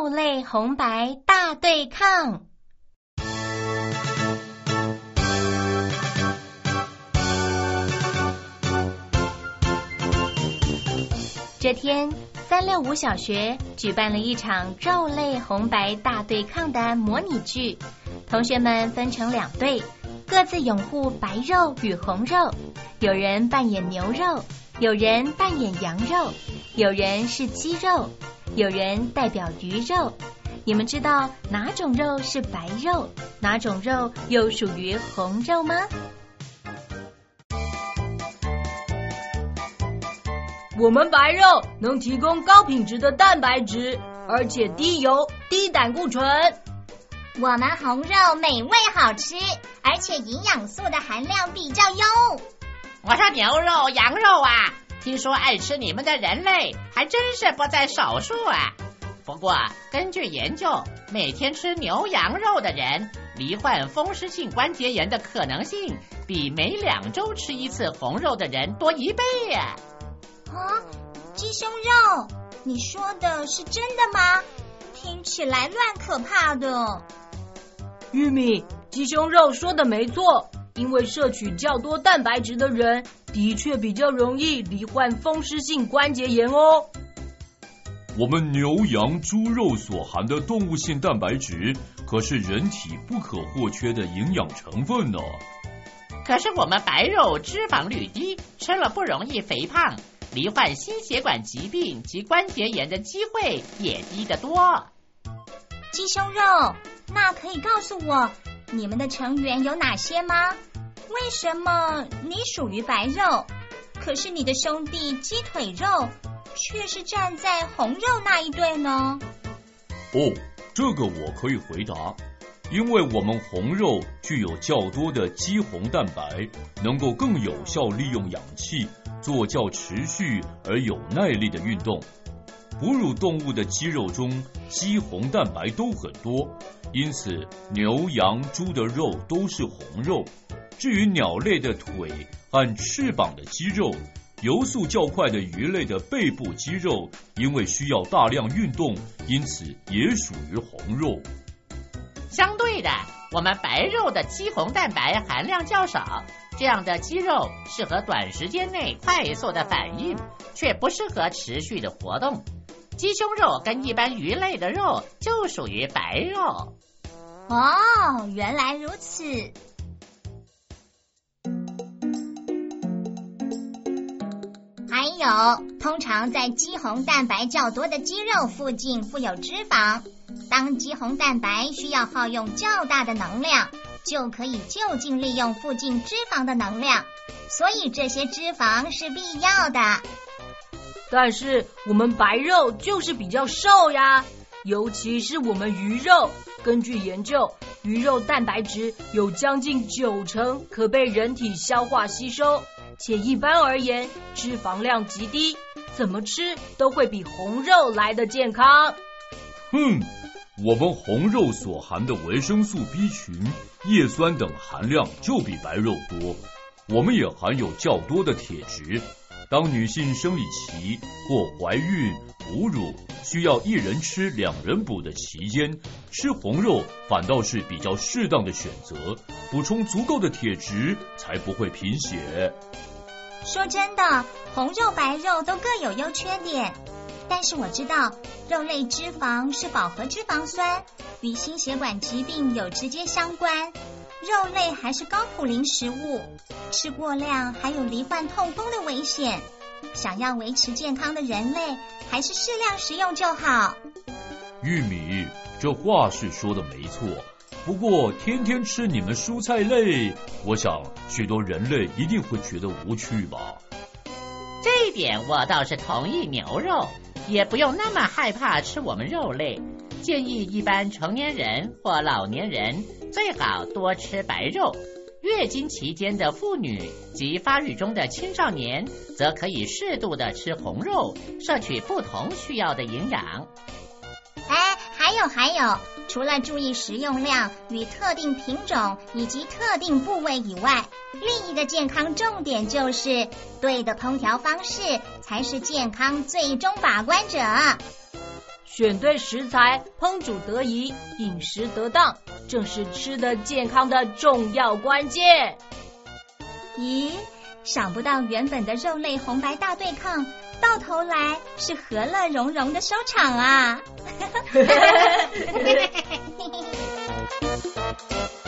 肉类红白大对抗。这天365小学举办了一场肉类红白大对抗的模拟剧，同学们分成2队，各自拥护白肉与红肉，有人扮演牛肉，有人扮演羊肉，有人是鸡肉，有人代表鱼肉。你们知道哪种肉是白肉，哪种肉又属于红肉吗？ 我们白肉能提供高品质的蛋白质，而且低油、低胆固醇。 我们红肉美味好吃，而且营养素的含量比较优。 我说牛肉、羊肉啊，听说爱吃你们的人类还真是不在少数啊。不过根据研究，每天吃牛羊肉的人，罹患风湿性关节炎的可能性比每2周吃1次红肉的人多1倍啊。 啊，鸡胸肉，你说的是真的吗？听起来乱可怕的。 玉米，鸡胸肉说的没错，因为摄取较多蛋白质的人，的确比较容易罹患风湿性关节炎哦。 我们牛羊猪肉所含的动物性蛋白质，可是人体不可或缺的营养成分呢。 可是我们白肉脂肪率低，吃了不容易肥胖，罹患心血管疾病及关节炎的机会也低得多。 鸡胸肉，那可以告诉我你们的成员有哪些吗？为什么你属于白肉，可是你的兄弟鸡腿肉却是站在红肉那一队呢？ 哦，这个我可以回答。因为我们红肉具有较多的肌红蛋白，能够更有效利用氧气，做较持续而有耐力的运动。哺乳动物的肌肉中肌红蛋白都很多，因此牛羊猪的肉都是红肉。至于鸟类的腿和翅膀的肌肉，游速较快的鱼类的背部肌肉，因为需要大量运动，因此也属于红肉。 相对的，我们白肉的肌红蛋白含量较少，这样的肌肉适合短时间内快速的反应，却不适合持续的活动。鸡胸肉跟一般鱼类的肉就属于白肉。 哦，原来如此。还有，通常在肌红蛋白较多的肌肉附近附有脂肪。当肌红蛋白需要耗用较大的能量，就可以就近利用附近脂肪的能量，所以这些脂肪是必要的。 但是我们白肉就是比较瘦呀，尤其是我们鱼肉。根据研究，鱼肉蛋白质有将近90%可被人体消化吸收，且一般而言脂肪量极低，怎么吃都会比红肉来得健康。 我们红肉所含的维生素 B 群、叶酸等含量就比白肉多，我们也含有较多的铁质。当女性生理期或怀孕、哺乳需要1人吃2人补的期间，吃红肉反倒是比较适当的选择，补充足够的铁质，才不会贫血。 说真的，红肉白肉都各有优缺点，但是我知道肉类脂肪是饱和脂肪酸，与心血管疾病有直接相关。肉类还是高普林食物，吃过量还有罹患痛风的危险。想要维持健康的人类，还是适量食用就好。 玉米，这话是说的没错，不过天天吃你们蔬菜类，我想许多人类一定会觉得无趣吧。 这一点我倒是同意，牛肉也不用那么害怕吃我们肉类。建议一般成年人或老年人最好多吃白肉，月经期间的妇女及发育中的青少年则可以适度的吃红肉，摄取不同需要的营养。 还有，除了注意食用量与特定品种以及特定部位以外，另一个健康重点就是对的烹调方式才是健康最终把关者。 选对食材，烹煮得宜，饮食得当，正是吃得健康的重要关键。 咦，想不到原本的肉类红白大对抗，到头来是和乐融融的收场啊！